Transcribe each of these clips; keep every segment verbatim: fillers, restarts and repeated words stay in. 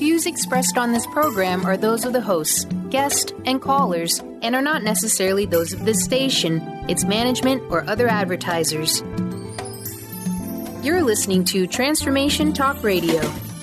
views expressed on this program are those of the hosts, guests, and callers, and are not necessarily those of this station, its management, or other advertisers. You're listening to Transformation Talk Radio.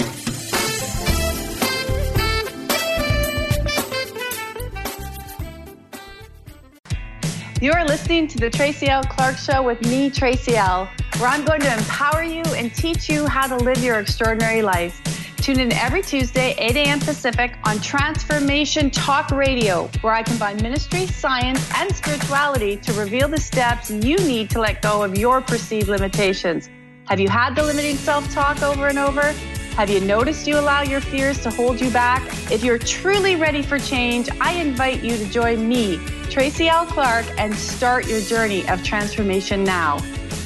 You're listening to the Tracy L. Clark Show with me, Tracy L., where I'm going to empower you and teach you how to live your extraordinary life. Tune in every Tuesday, eight a.m. Pacific on Transformation Talk Radio, where I combine ministry, science, and spirituality to reveal the steps you need to let go of your perceived limitations. Have you had the limiting self-talk over and over? Have you noticed you allow your fears to hold you back? If you're truly ready for change, I invite you to join me, Tracy L. Clark, and start your journey of transformation now.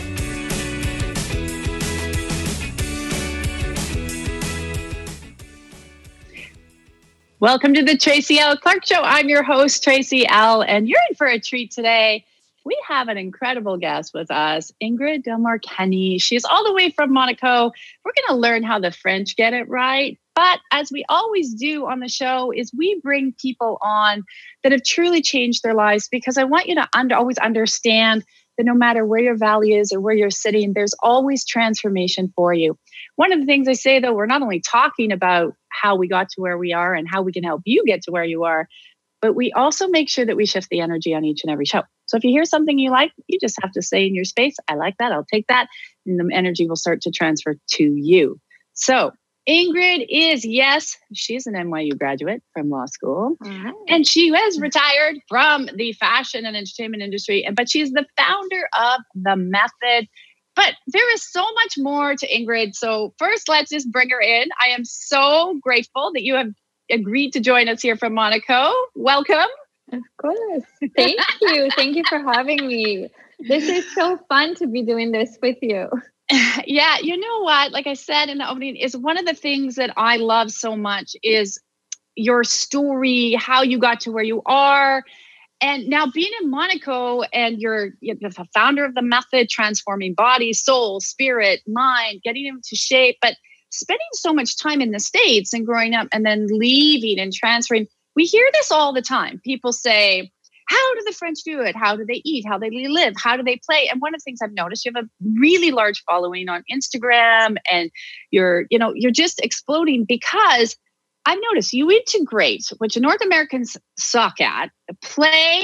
Welcome to the Tracy L. Clark Show. I'm your host, Tracy L., and you're in for a treat today. We have an incredible guest with us, Ingrid Delmore-Kenny. She's all the way from Monaco. We're going to learn how the French get it right. But as we always do on the show, is we bring people on that have truly changed their lives, because I want you to under, always understand that no matter where your valley is or where you're sitting, there's always transformation for you. One of the things I say, though, we're not only talking about how we got to where we are and how we can help you get to where you are, but we also make sure that we shift the energy on each and every show. So if you hear something you like, you just have to say in your space, I like that, I'll take that, and the energy will start to transfer to you. So Ingrid is, yes, she's an N Y U graduate from law school, mm-hmm. and she was retired from the fashion and entertainment industry, and but she's the founder of The Method. But there is so much more to Ingrid. So first, let's just bring her in. I am so grateful that you have agreed to join us here from Monaco. Welcome. Of course. Thank you. Thank you for having me. This is so fun to be doing this with you. Yeah, you know what? Like I said in the opening, is one of the things that I love so much is your story, how you got to where you are. And now being in Monaco, and you're, you're the founder of The Method, transforming body, soul, spirit, mind, getting into shape, but spending so much time in the States and growing up and then leaving and transferring. We hear this all the time. People say, how do the French do it? How do they eat? How do they live? How do they play? And one of the things I've noticed, you have a really large following on Instagram, and you're, you know, you're just exploding, because I've noticed you integrate, which North Americans suck at, play,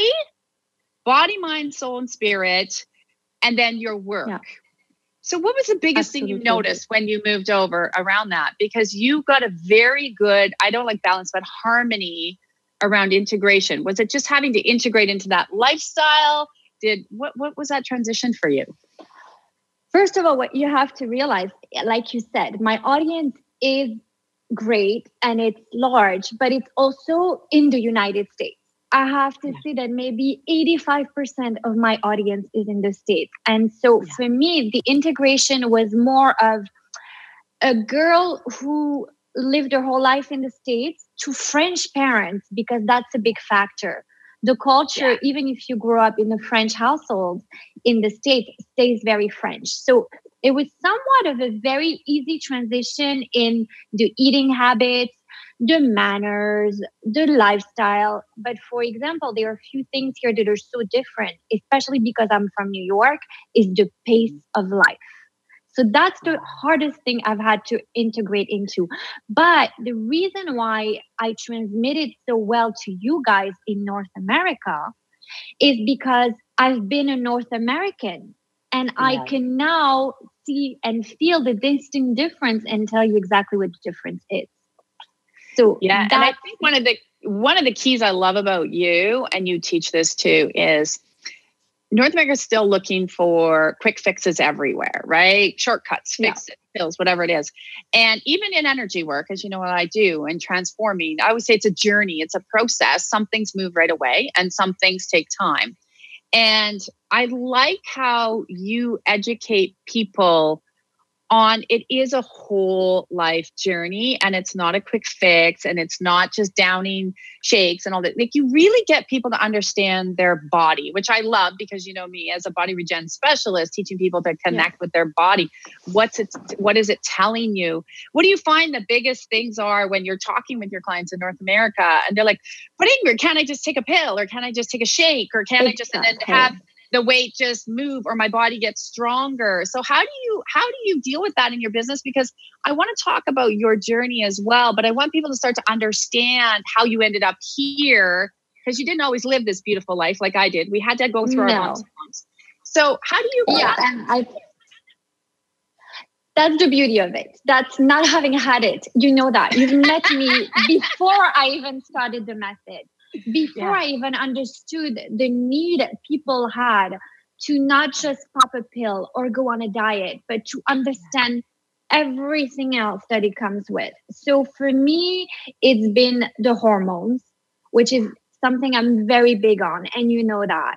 body, mind, soul, and spirit, and then your work. Yeah. So what was the biggest Absolutely. thing you noticed when you moved over around that? Because you got a very good, I don't like balance, but harmony around integration. Was it just having to integrate into that lifestyle? Did what, what was that transition for you? First of all, what you have to realize, like you said, my audience is great and it's large, but it's also in the United States. I have to yeah. say that maybe eighty-five percent of my audience is in the States. And so yeah. for me, the integration was more of a girl who lived her whole life in the States to French parents, because that's a big factor. The culture, yeah. even if you grow up in a French household in the States, stays very French. So it was somewhat of a very easy transition in the eating habits, the manners, the lifestyle. But for example, there are a few things here that are so different, especially because I'm from New York, is the pace of life. So that's the hardest thing I've had to integrate into. But the reason why I transmitted so well to you guys in North America is because I've been a North American, and yeah. I can now see and feel the distinct difference and tell you exactly what the difference is. So yeah, and I think one of the one of the keys I love about you, and you teach this too, is North America is still looking for quick fixes everywhere, right? Shortcuts, fix it, pills, whatever it is. And even in energy work, as you know what I do, and transforming, I would say it's a journey, it's a process. Some things move right away and some things take time. And I like how you educate people on it is a whole life journey, and it's not a quick fix, and it's not just downing shakes and all that. Like, you really get people to understand their body, which I love, because you know me as a body regen specialist, teaching people to connect yeah. with their body. What's it? What is it telling you? What do you find the biggest things are when you're talking with your clients in North America, and they're like, "But Ingrid, can I just take a pill, or can I just take a shake, or can exactly. I just and then have the weight just move, or my body gets stronger?" So how do you, how do you deal with that in your business? Because I want to talk about your journey as well, but I want people to start to understand how you ended up here, because you didn't always live this beautiful life like I did. We had to go through no. our bumps. So how do you? Yeah, and I. That's the beauty of it. That's not having had it. You know that. You've met me before I even started the method. Before yeah. I even understood the need people had to not just pop a pill or go on a diet, but to understand everything else that it comes with. So for me, it's been the hormones, which is something I'm very big on. And you know that.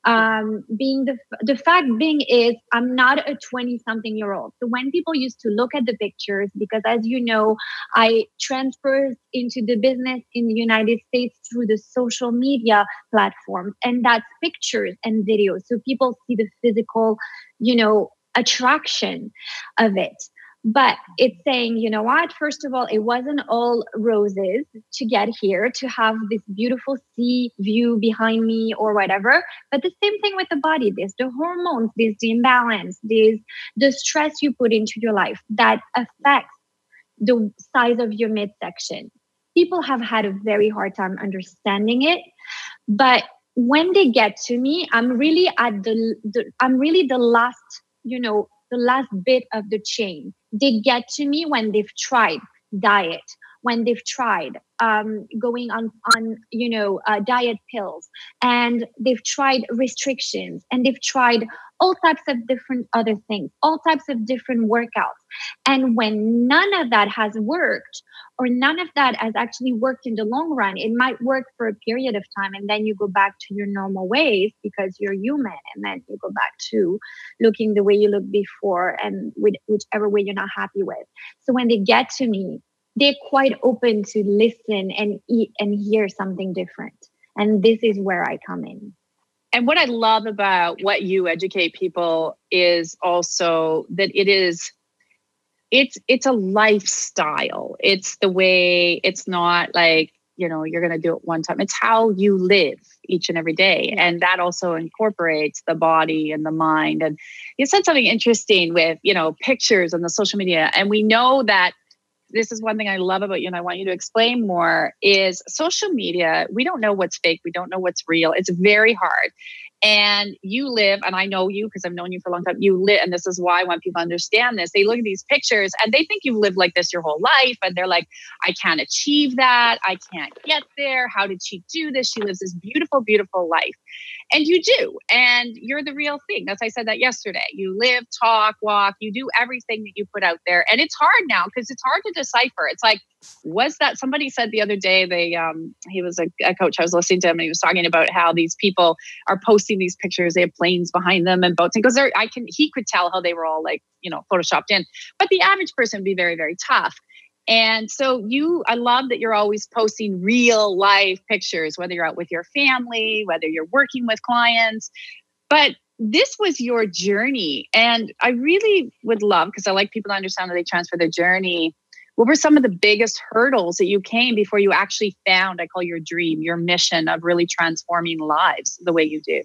Um, being the the fact being is I'm not a twenty something year old. So when people used to look at the pictures, because as you know, I transferred into the business in the United States through the social media platforms, and that's pictures and videos. So people see the physical, you know, attraction of it. But it's saying, you know what, first of all, it wasn't all roses to get here, to have this beautiful sea view behind me or whatever. But the same thing with the body. There's the hormones, there's the imbalance, there's the stress you put into your life that affects the size of your midsection. People have had a very hard time understanding it. But when they get to me, I'm really at the, the I'm really the last, you know, the last bit of the chain. They get to me when they've tried diet, when they've tried um, going on, on you know, uh, diet pills, and they've tried restrictions, and they've tried all types of different other things, all types of different workouts. And when none of that has worked, or none of that has actually worked in the long run, it might work for a period of time, and then you go back to your normal ways because you're human, and then you go back to looking the way you looked before, and with whichever way you're not happy with. So when they get to me, they're quite open to listen and eat and hear something different. And this is where I come in. And what I love about what you educate people is also that it is, it's, it's a lifestyle. It's the way, it's not like, you know, you're going to do it one time. It's how you live each and every day. And that also incorporates the body and the mind. And you said something interesting with, you know, pictures and the social media. And we know that this is one thing I love about you, and I want you to explain more, is social media. We don't know what's fake. We don't know what's real. It's very hard. And you live, and I know you because I've known you for a long time, you live, and this is why I want people to understand this. They look at these pictures and they think you've lived like this your whole life. And they're like, I can't achieve that. I can't get there. How did she do this? She lives this beautiful, beautiful life. And you do. And you're the real thing. That's, I said that yesterday. You live, talk, walk, you do everything that you put out there. And it's hard now because it's hard to decipher. It's like, was that, somebody said the other day, they, um, he was a, a coach, I was listening to him, and he was talking about how these people are posting these pictures. They have planes behind them and boats. And because I can, he could tell how they were all like, you know, photoshopped in, but the average person would be very, very tough. And so you, I love that you're always posting real life pictures, whether you're out with your family, whether you're working with clients, but this was your journey. And I really would love, because I like people to understand how they transfer their journey. What were some of the biggest hurdles that you came before you actually found, I call your dream, your mission of really transforming lives the way you do?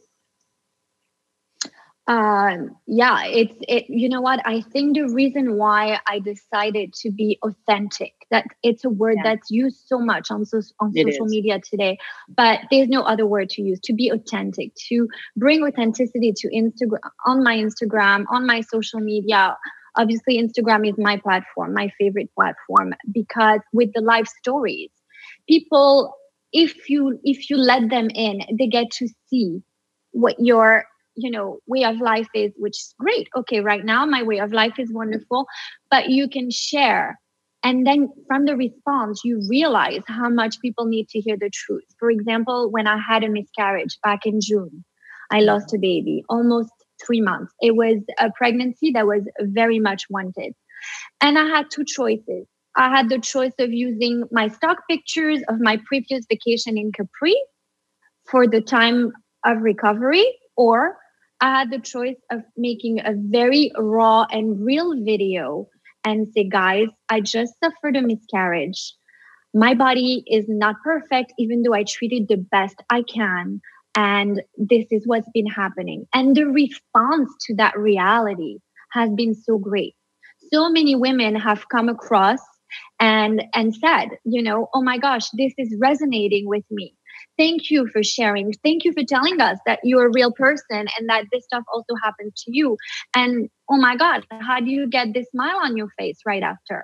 Um, yeah, it's, it, you know what? I think the reason why I decided to be authentic, that it's a word yeah. that's used so much on, so, on social media today, but there's no other word to use, to be authentic, to bring authenticity to Instagram, on my Instagram, on my social media. Obviously, Instagram is my platform, my favorite platform, because with the live stories, people, if you, if you let them in, they get to see what your, you know, way of life is, which is great. Okay, right now my way of life is wonderful, but you can share. And then from the response, you realize how much people need to hear the truth. For example, when I had a miscarriage back in June, I lost a baby, almost three months. It was a pregnancy that was very much wanted. And I had two choices. I had the choice of using my stock pictures of my previous vacation in Capri for the time of recovery, or I had the choice of making a very raw and real video and say, guys, I just suffered a miscarriage. My body is not perfect, even though I treated the best I can. And this is what's been happening. And the response to that reality has been so great. So many women have come across and, and said, you know, oh my gosh, this is resonating with me. Thank you for sharing. Thank you for telling us that you're a real person and that this stuff also happened to you. And oh my God, how do you get this smile on your face right after?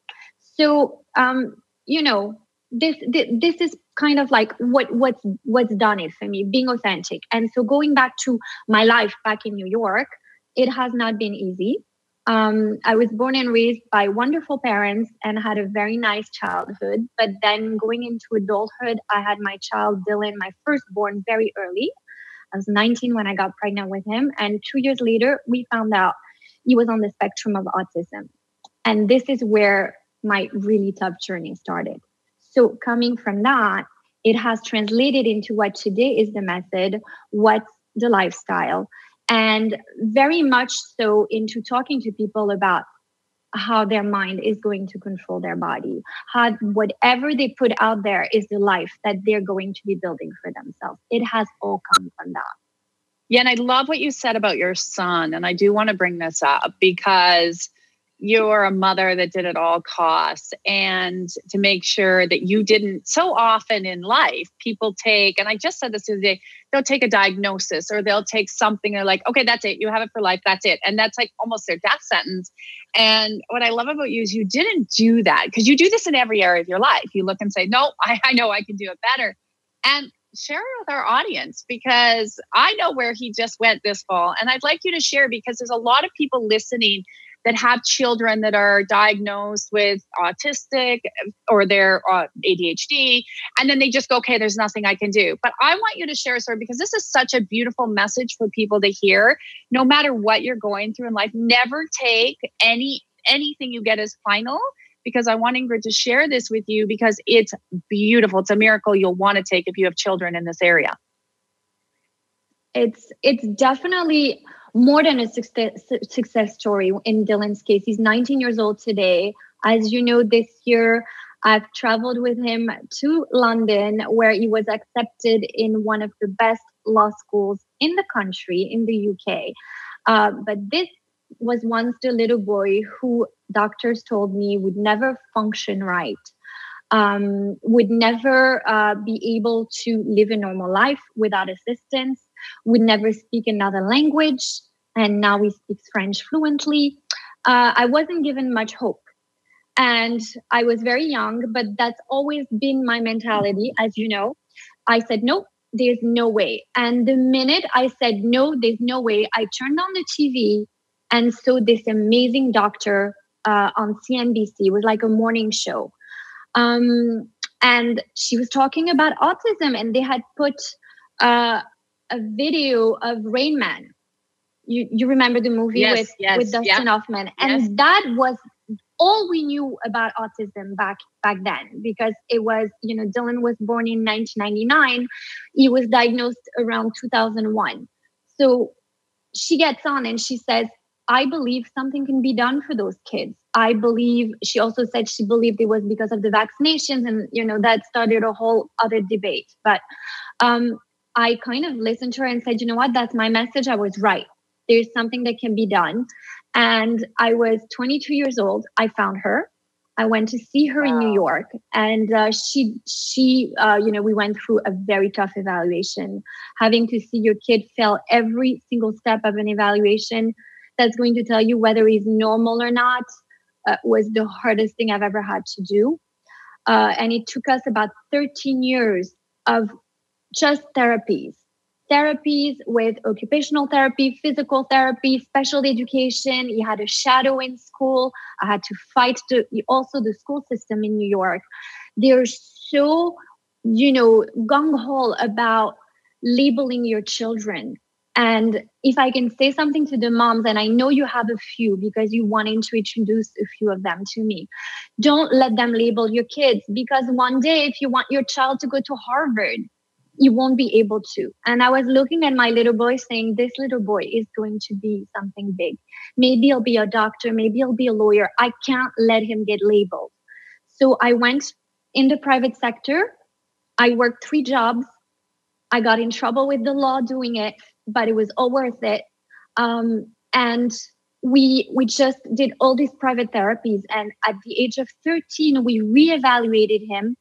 So, um, you know, this, this this is kind of like what what's what's done it for me, being authentic. And so going back to my life back in New York, it has not been easy. Um, I was born and raised by wonderful parents and had a very nice childhood. But then going into adulthood, I had my child, Dylan, my firstborn, very early. I was nineteen when I got pregnant with him. And two years later, we found out he was on the spectrum of autism. And this is where my really tough journey started. So coming from that, it has translated into what today is the method, what's the lifestyle, and very much so into talking to people about how their mind is going to control their body, how whatever they put out there is the life that they're going to be building for themselves. It has all come from that. Yeah, and I love what you said about your son. And I do want to bring this up because you're a mother that did at all costs, and to make sure that you didn't, so often in life, people take, and I just said this the other day, they'll take a diagnosis or they'll take something. They're like, okay, that's it. You have it for life. That's it. And that's like almost their death sentence. And what I love about you is you didn't do that, because you do this in every area of your life. You look and say, no, I, I know I can do it better. And share it with our audience, because I know where he just went this fall. And I'd like you to share, because there's a lot of people listening that have children that are diagnosed with autistic or they're uh, A D H D. And then they just go, okay, there's nothing I can do. But I want you to share a story, because this is such a beautiful message for people to hear. No matter what you're going through in life, never take any anything you get as final, because I want Ingrid to share this with you, because it's beautiful. It's a miracle you'll want to take if you have children in this area. It's it's definitely more than a success, success story in Dylan's case. He's nineteen years old today. As you know, this year, I've traveled with him to London, where he was accepted in one of the best law schools in the country, in the U K. Uh, but this was once the little boy who doctors told me would never function right, um, would never uh, be able to live a normal life without assistance, would never speak another language, and now he speaks French fluently. Uh, I wasn't given much hope. And I was very young, but that's always been my mentality, as you know. I said, nope, there's no way. And the minute I said, no, there's no way, I turned on the T V and saw this amazing doctor uh, on C N B C. It was like a morning show. Um, and she was talking about autism, and they had put uh, a video of Rain Man. You you remember the movie yes, with, yes, with Dustin yeah. Hoffman. And yes. that was all we knew about autism back back then, because it was, you know, Dylan was born in nineteen ninety-nine. He was diagnosed around two thousand one. So she gets on and she says, I believe something can be done for those kids. I believe, she also said she believed it was because of the vaccinations, and, you know, that started a whole other debate. But um, I kind of listened to her and said, you know what, that's my message. I was right. There's something that can be done. And I was twenty-two years old. I found her. I went to see her wow. in New York, and uh, she, she, uh, you know, we went through a very tough evaluation. Having to see your kid fail every single step of an evaluation that's going to tell you whether he's normal or not uh, was the hardest thing I've ever had to do. Uh, and it took us about thirteen years of just therapies. Therapies with occupational therapy, physical therapy, special education. He had a shadow in school. I had to fight the, also the school system in New York. They're so, you know, gung-ho about labeling your children. And if I can say something to the moms, and I know you have a few because you wanted to introduce a few of them to me, don't let them label your kids, because one day if you want your child to go to Harvard, you won't be able to. And I was looking at my little boy saying, this little boy is going to be something big. Maybe he'll be a doctor. Maybe he'll be a lawyer. I can't let him get labeled. So I went in the private sector. I worked three jobs. I got in trouble with the law doing it, but it was all worth it. Um, and we we just did all these private therapies. And at the age of thirteen, we reevaluated him.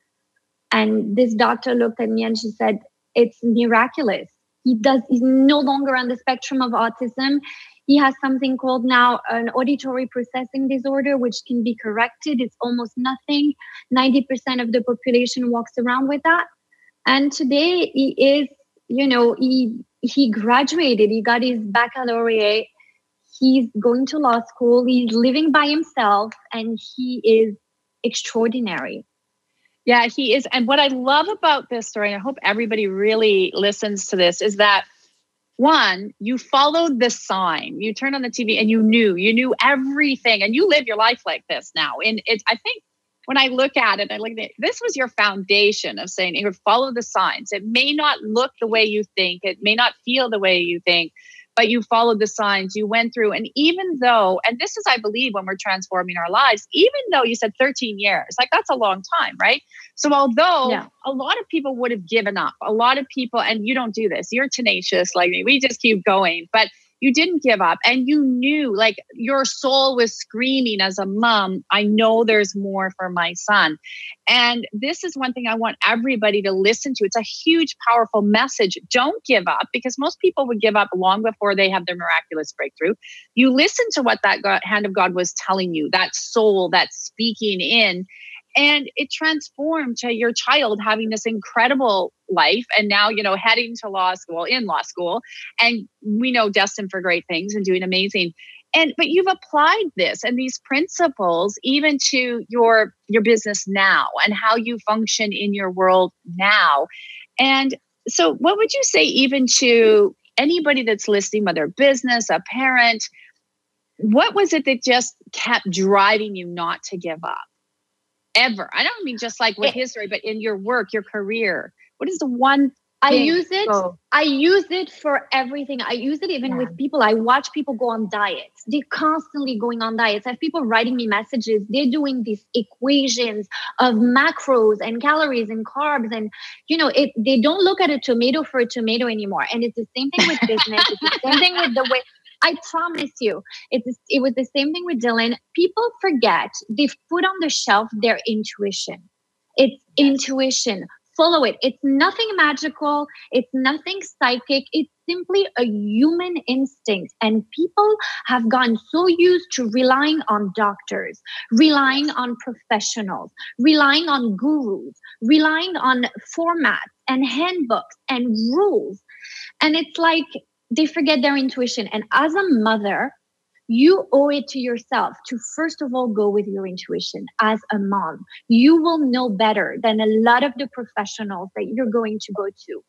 And this doctor looked at me and she said, it's miraculous. He does, he's no longer on the spectrum of autism. He has something called now an auditory processing disorder, which can be corrected. It's almost nothing. ninety percent of the population walks around with that. And today he is, you know, he he graduated. He got his baccalaureate. He's going to law school. He's living by himself, and he is extraordinary. Yeah, he is. And what I love about this story, and I hope everybody really listens to this, is that one, you followed the sign. You turned on the T V and you knew, you knew everything, and you live your life like this now. And it's, I think when I look at it, I look at it, this was your foundation of saying, you follow the signs. It may not look the way you think. It may not feel the way you think, but you followed the signs, you went through. And even though, and this is, I believe, when we're transforming our lives, even though you said thirteen years, like that's a long time, right? So although yeah. a lot of people would have given up, a lot of people, and you don't do this, you're tenacious like me, we just keep going, but you didn't give up, and you knew, like, your soul was screaming as a mom, I know there's more for my son. And this is one thing I want everybody to listen to. It's a huge, powerful message. Don't give up, because most people would give up long before they have their miraculous breakthrough. You listen to what that God, hand of God was telling you, that soul that's speaking in, and it transformed to your child having this incredible life. And now, you know, heading to law school, in law school, and we know destined for great things and doing amazing. And, but you've applied this and these principles even to your, your business now and how you function in your world now. And so what would you say even to anybody that's listening, whether a business, a parent, what was it that just kept driving you not to give up? Ever. I don't mean just like with history, but in your work, your career. What is the one I use it. Oh. I use it for everything. I use it even yeah. with people. I watch people go on diets. They're constantly going on diets. I have people writing me messages. They're doing these equations of macros and calories and carbs. And, you know, it, they don't look at a tomato for a tomato anymore. And it's the same thing with business. It's the same thing with the way, I promise you, it's, it was the same thing with Dylan. People forget they've put on the shelf their intuition. It's intuition. Follow it. It's nothing magical. It's nothing psychic. It's simply a human instinct. And people have gotten so used to relying on doctors, relying on professionals, relying on gurus, relying on formats and handbooks and rules. And it's like they forget their intuition. And as a mother, you owe it to yourself to first of all go with your intuition as a mom. You will know better than a lot of the professionals that you're going to go to.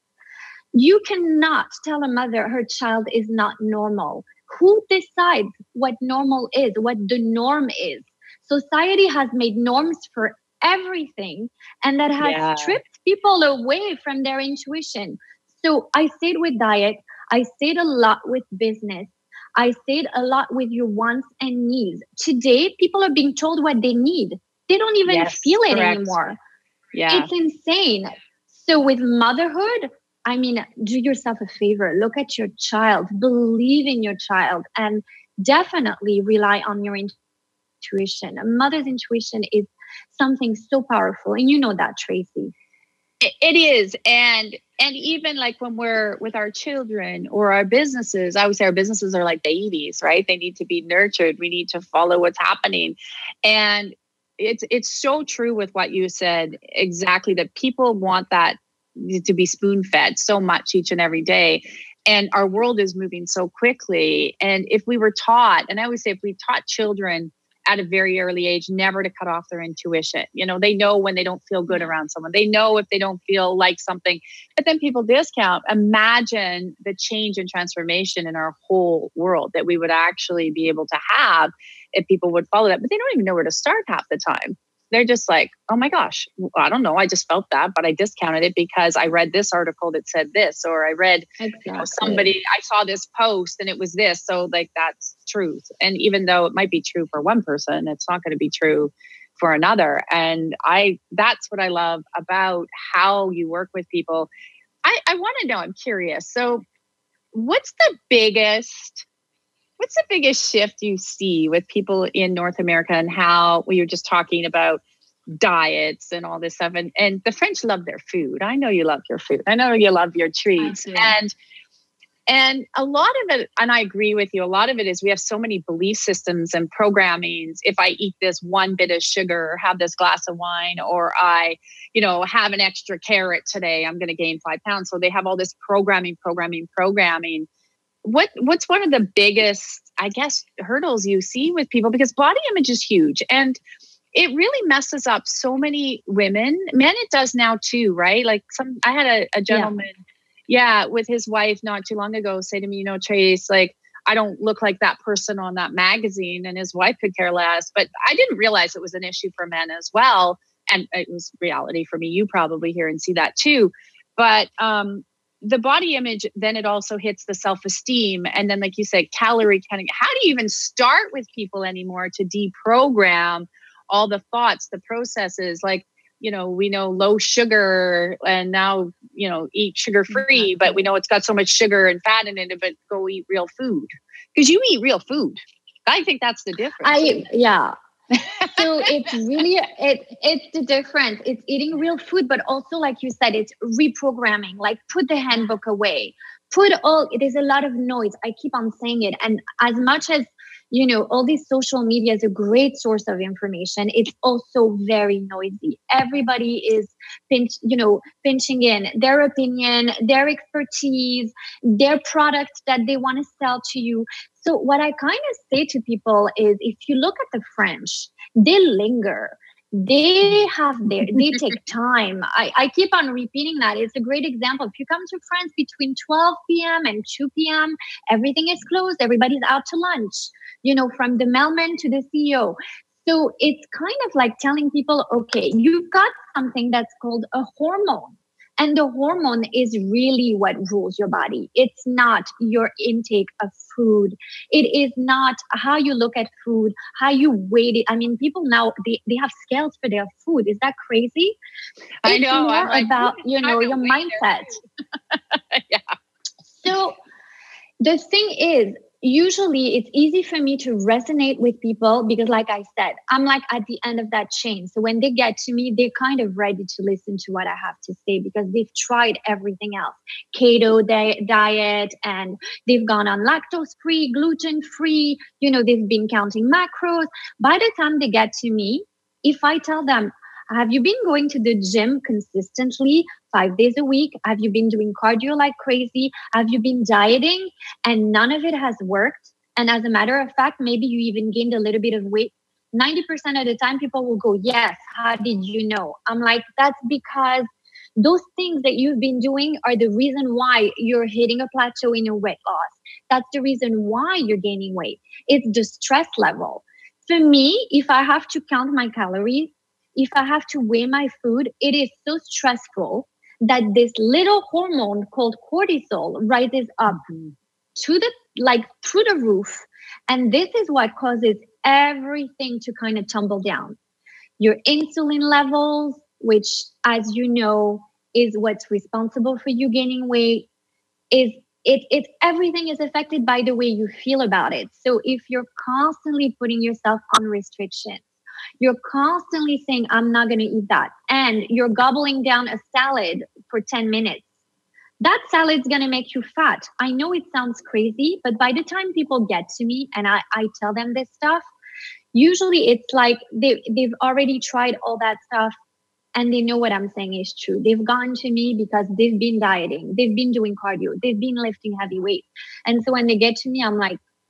You cannot tell a mother her child is not normal. Who decides what normal is, what the norm is? Society has made norms for everything, and that has yeah. stripped people away from their intuition. So I stayed with diet. I stayed a lot with business. I stayed a lot with your wants and needs. Today, people are being told what they need. They don't even yes, feel it correct. anymore. Yeah. It's insane. So with motherhood, I mean, do yourself a favor. Look at your child. Believe in your child. And definitely rely on your intuition. A mother's intuition is something so powerful. And you know that, Tracy. It is. And and even like when we're with our children or our businesses, I would say our businesses are like babies, right? They need to be nurtured. We need to follow what's happening. And it's it's so true with what you said, exactly, that people want that to be spoon-fed so much each and every day. And our world is moving so quickly. And if we were taught, and I always say if we taught children at a very early age, never to cut off their intuition. You know, they know when they don't feel good around someone. They know if they don't feel like something, but then people discount. Imagine the change and transformation in our whole world that we would actually be able to have if people would follow that. But they don't even know where to start half the time. They're just like, oh my gosh, I don't know. I just felt that, but I discounted it because I read this article that said this, or I read exactly. you know, somebody, I saw this post and it was this. So like, that's truth. And even though it might be true for one person, it's not going to be true for another. And I, that's what I love about how you work with people. I, I want to know, I'm curious. So what's the biggest What's the biggest shift you see with people in North America and how we were just talking about diets and all this stuff? And, and the French love their food. I know you love your food. I know you love your treats. Absolutely. And and a lot of it, and I agree with you, a lot of it is we have so many belief systems and programmings. If I eat this one bit of sugar, or have this glass of wine, or I, you know, have an extra carrot today, I'm going to gain five pounds. So they have all this programming, programming, programming. What what's one of the biggest, I guess, hurdles you see with people? Because body image is huge and it really messes up so many women. Men, it does now too, right? Like some, I had a, a gentleman, yeah. yeah, with his wife not too long ago say to me, you know, Trace, like, I don't look like that person on that magazine, and his wife could care less. But I didn't realize it was an issue for men as well. And it was reality for me. You probably hear and see that too. But, um, the body image, then it also hits the self-esteem. And then, like you said, calorie counting. How do you even start with people anymore to deprogram all the thoughts, the processes? Like, you know, we know low sugar and now, you know, eat sugar-free, but we know it's got so much sugar and fat in it, but go eat real food. Because you eat real food. I think that's the difference. I, yeah. So it's really, it, it's the difference. It's eating real food, but also, like you said, it's reprogramming, like put the handbook away, put all, there's a lot of noise. I keep on saying it. And as much as, you know, all these social media is a great source of information, it's also very noisy. Everybody is pinch, you know, pinching in their opinion, their expertise, their product that they want to sell to you. So what I kind of say to people is, if you look at the French, they linger. They have their, they take time. I, I keep on repeating that. It's a great example. If you come to France between twelve p.m. and two p.m., everything is closed. Everybody's out to lunch, you know, from the mailman to the C E O. So it's kind of like telling people, okay, you've got something that's called a hormone. And the hormone is really what rules your body. It's not your intake of food. It is not how you look at food, how you weight it. I mean, people now, they, they have scales for their food. Is that crazy? I know. It's more I'm like, about, you know, your mindset. Yeah. So the thing is, usually it's easy for me to resonate with people because, like I said, I'm like at the end of that chain. So when they get to me, they're kind of ready to listen to what I have to say because they've tried everything else, keto di- diet, and they've gone on lactose-free, gluten-free, you know, they've been counting macros. By the time they get to me, if I tell them, have you been going to the gym consistently five days a week? Have you been doing cardio like crazy? Have you been dieting? And none of it has worked. And as a matter of fact, maybe you even gained a little bit of weight. ninety percent of the time, people will go, yes, how did you know? I'm like, that's because those things that you've been doing are the reason why you're hitting a plateau in your weight loss. That's the reason why you're gaining weight. It's the stress level. For me, if I have to count my calories, if I have to weigh my food, it is so stressful that this little hormone called cortisol rises up mm-hmm. to the, like through the roof. And this is what causes everything to kind of tumble down. Your insulin levels, which, as you know, is what's responsible for you gaining weight, is it, it, everything is affected by the way you feel about it. So if you're constantly putting yourself on restriction, you're constantly saying, I'm not going to eat that, and you're gobbling down a salad for ten minutes, that salad's going to make you fat. I know it sounds crazy, but by the time people get to me and I, I tell them this stuff, usually it's like they, they've already tried all that stuff and they know what I'm saying is true. They've gone to me because they've been dieting, they've been doing cardio, they've been lifting heavy weights. And so when they get to me, I'm like,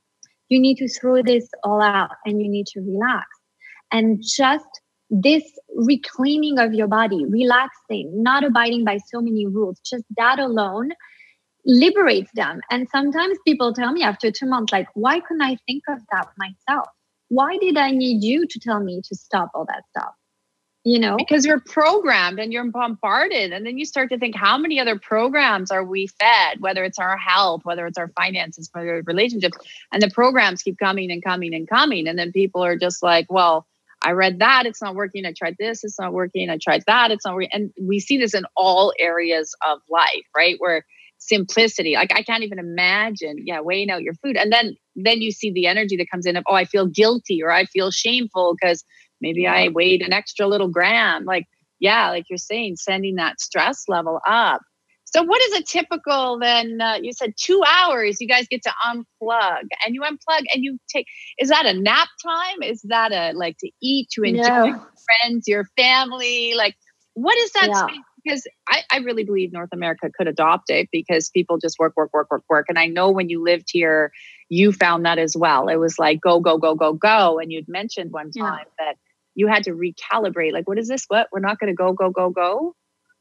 You need to throw this all out and you need to relax. And just this reclaiming of your body, relaxing, not abiding by so many rules, just that alone liberates them. And sometimes people tell me after two months, like, why couldn't I think of that myself? Why did I need you to tell me to stop all that stuff? You know, because you're programmed and you're bombarded. And then you start to think, how many other programs are we fed, whether it's our health, whether it's our finances, whether it's relationships, and the programs keep coming and coming and coming. And then people are just like, well, I read that, it's not working. I tried this, it's not working. I tried that, it's not working. And we see this in all areas of life, right? Where simplicity, like I can't even imagine, yeah, weighing out your food. And then, then you see the energy that comes in of, oh, I feel guilty or I feel shameful because maybe I weighed an extra little gram. Like, yeah, like you're saying, sending that stress level up. So what is a typical then, uh, you said two hours, you guys get to unplug and you unplug and you take, is that a nap time? Is that a like to eat, to enjoy No. your friends, your family? Like, what is that Yeah. space? Because I, I really believe North America could adopt it because people just work, work, work, work, work. And I know when you lived here, you found that as well. It was like, go, go, go, go, go. And you'd mentioned one time yeah. that you had to recalibrate. Like, what is this? What? We're not going to go, go, go, go.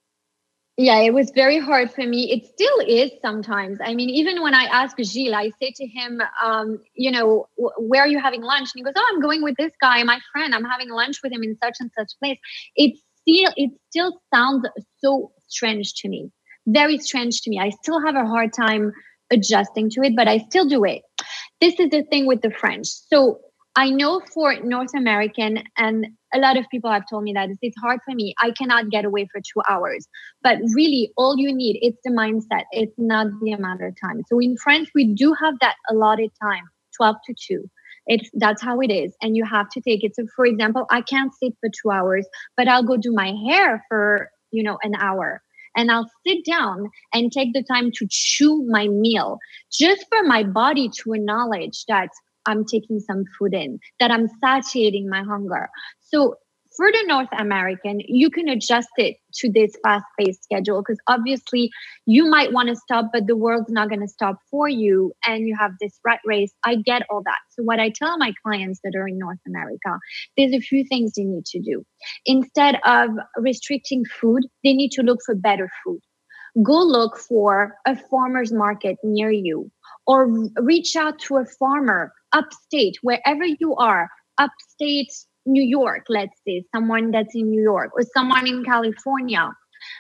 Yeah, it was very hard for me. It still is sometimes. I mean, even when I ask Gilles, I say to him, um, you know, w- where are you having lunch? And he goes, oh, I'm going with this guy, my friend. I'm having lunch with him in such and such place. It's still, it still sounds so strange to me. Very strange to me. I still have a hard time adjusting to it, but I still do it. This is the thing with the French. So I know for North American, and a lot of people have told me that it's hard for me. I cannot get away for two hours. But really, all you need, it's the mindset. It's not the amount of time. So in France, we do have that allotted time, twelve to two. It's that's how it is. And you have to take it. So for example, I can't sit for two hours, but I'll go do my hair for, you know, an hour. And I'll sit down and take the time to chew my meal just for my body to acknowledge that I'm taking some food in, that I'm satiating my hunger. So for the North American, you can adjust it to this fast-paced schedule because obviously you might want to stop, but the world's not going to stop for you. And you have this rat race. I get all that. So what I tell my clients that are in North America, there's a few things they need to do. Instead of restricting food, they need to look for better food. Go look for a farmer's market near you or reach out to a farmer upstate, wherever you are, upstate New York, let's say, someone that's in New York or someone in California.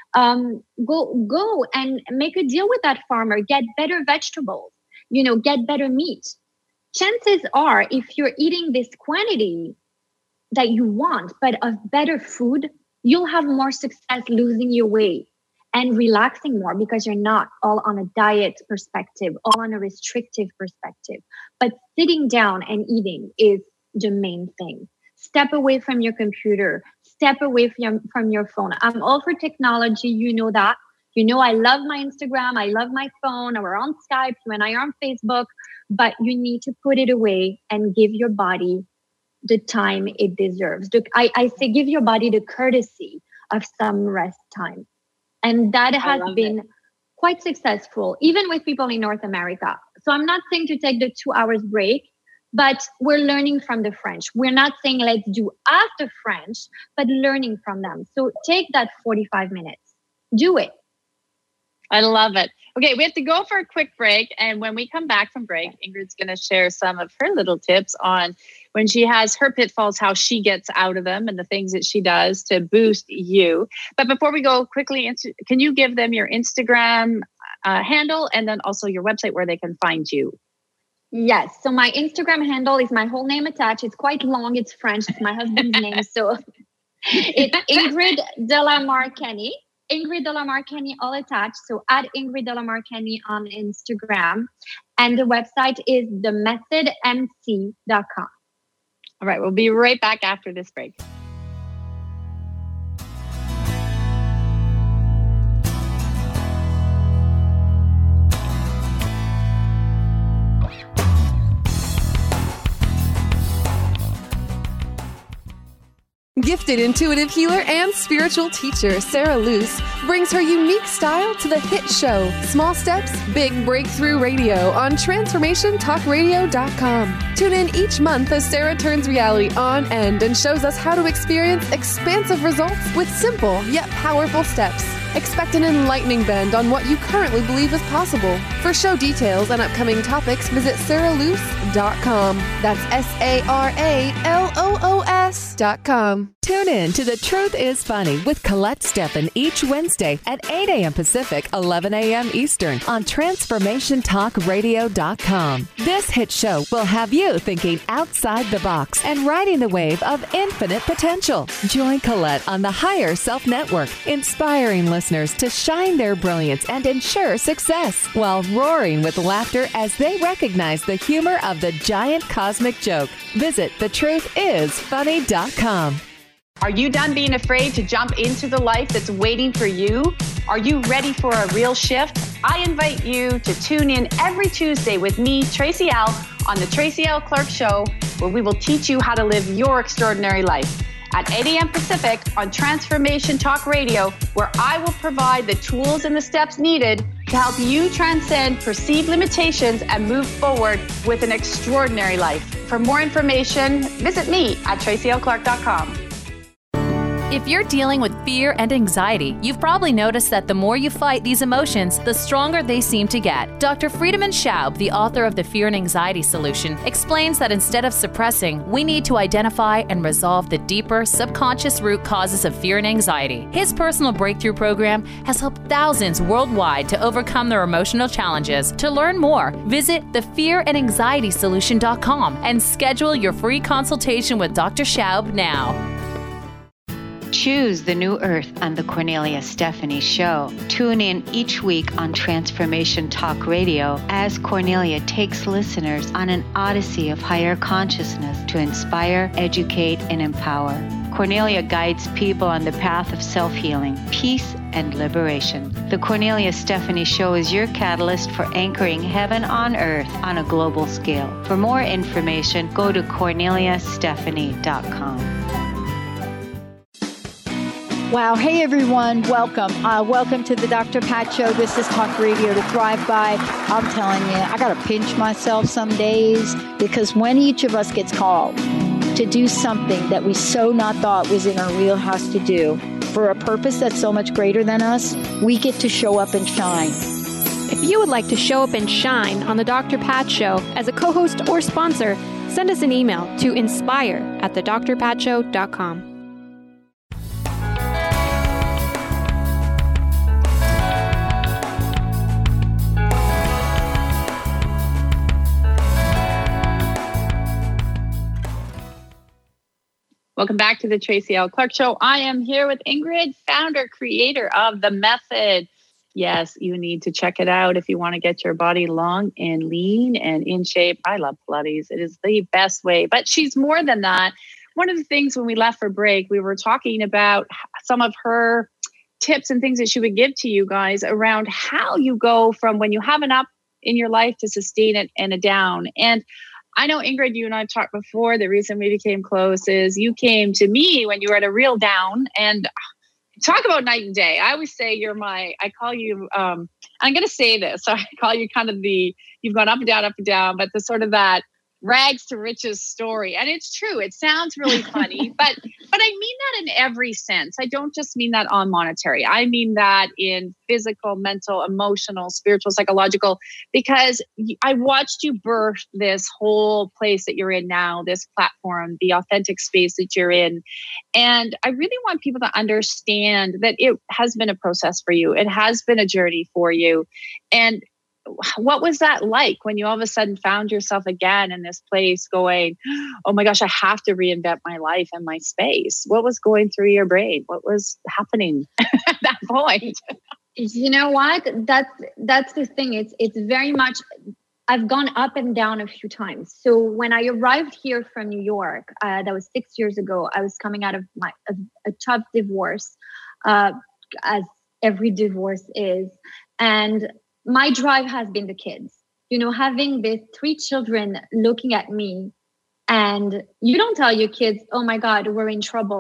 Um, go, go and make a deal with that farmer, get better vegetables, you know, get better meat. Chances are, if you're eating this quantity that you want, but of better food, you'll have more success losing your weight and relaxing more because you're not all on a diet perspective, all on a restrictive perspective. But sitting down and eating is the main thing. Step away from your computer. Step away from, from your phone. I'm all for technology. You know that. You know I love my Instagram. I love my phone. We're on Skype. You and I are on Facebook. But you need to put it away and give your body the time it deserves. I, I say give your body the courtesy of some rest time. And that has been it. quite successful, even with people in North America. So I'm not saying to take the two hours break, but we're learning from the French. We're not saying let's do as the French, but learning from them. So take that forty-five minutes. Do it. I love it. Okay, we have to go for a quick break. And when we come back from break, Ingrid's going to share some of her little tips on when she has her pitfalls, how she gets out of them and the things that she does to boost you. But before we go quickly, can you give them your Instagram uh, handle and then also your website where they can find you? Yes. So my Instagram handle is my whole name attached. It's quite long. It's French. It's my husband's name. So it's Ingrid Delamar Kenny. Ingrid Delamar Kenny, all attached. So at Ingrid Delamar Kenny on Instagram. And the website is the method m c dot com. All right. We'll be right back after this break. Gifted intuitive healer and spiritual teacher Sarah Luce brings her unique style to the hit show Small Steps, Big Breakthrough Radio on transformation talk radio dot com. Tune in each month as Sarah turns reality on end and shows us how to experience expansive results with simple yet powerful steps. Expect an enlightening bend on what you currently believe is possible. For show details and upcoming topics, visit sarah luce dot com. That's S A R A L O O S dot com. Tune in to The Truth is Funny with Colette Steffen each Wednesday at eight a.m. Pacific, eleven a.m. Eastern on transformation talk radio dot com. This hit show will have you thinking outside the box and riding the wave of infinite potential. Join Colette on the Higher Self Network, inspiring listeners to shine their brilliance and ensure success while roaring with laughter as they recognize the humor of the giant cosmic joke. Visit the truth is funny dot com. Are you done being afraid to jump into the life that's waiting for you? Are you ready for a real shift? I invite you to tune in every Tuesday with me, Tracy L, on the Tracy L. Clark Show, where we will teach you how to live your extraordinary life. At eight a.m. Pacific on Transformation Talk Radio, where I will provide the tools and the steps needed to help you transcend perceived limitations and move forward with an extraordinary life. For more information, visit me at tracy l clark dot com. If you're dealing with fear and anxiety, you've probably noticed that the more you fight these emotions, the stronger they seem to get. Doctor Friedemann Schaub, the author of The Fear and Anxiety Solution, explains that instead of suppressing, we need to identify and resolve the deeper subconscious root causes of fear and anxiety. His personal breakthrough program has helped thousands worldwide to overcome their emotional challenges. To learn more, visit the fear and anxiety solution dot com and schedule your free consultation with Doctor Schaub now. Choose the new earth on the Cornelia Stephanie Show. Tune in each week on Transformation Talk Radio as Cornelia takes listeners on an odyssey of higher consciousness to inspire, educate, and empower. Cornelia guides people on the path of self-healing, peace, and liberation. The Cornelia Stephanie Show is your catalyst for anchoring heaven on earth on a global scale. For more information, go to cornelia stephanie dot com. Wow. Hey, everyone. Welcome. Uh, welcome to the Doctor Pat Show. This is Talk Radio to Thrive By. I'm telling you, I got to pinch myself some days because when each of us gets called to do something that we so not thought was in our wheelhouse to do for a purpose that's so much greater than us, we get to show up and shine. If you would like to show up and shine on the Doctor Pat Show as a co-host or sponsor, send us an email to inspire at the dr pat show dot com. Welcome back to the Tracy L. Clark Show. I am here with Ingrid, founder, creator of The Method. Yes, you need to check it out if you want to get your body long and lean and in shape. I love Pilates. It is the best way, but she's more than that. One of the things when we left for break, we were talking about some of her tips and things that she would give to you guys around how you go from when you have an up in your life to sustain it and a down. And I know, Ingrid, you and I have talked before. The reason we became close is you came to me when you were at a real down, and talk about night and day. I always say you're my, I call you, um, I'm going to say this. So I call you kind of the, you've gone up and down, up and down, but the sort of that rags to riches story. And it's true. It sounds really funny, but, but I mean that in every sense. I don't just mean that on monetary. I mean that in physical, mental, emotional, spiritual, psychological, because I watched you birth this whole place that you're in now, this platform, the authentic space that you're in. And I really want people to understand that it has been a process for you. It has been a journey for you. And what was that like when you all of a sudden found yourself again in this place going, oh my gosh, I have to reinvent my life and my space? What was going through your brain? What was happening at that point? You know what? That's that's the thing. It's it's very much, I've gone up and down a few times. So when I arrived here from New York, uh, that was six years ago, I was coming out of my a, a tough divorce, uh, as every divorce is. And my drive has been the kids, you know, having the three children looking at me, and you don't tell your kids, oh my God, we're in trouble.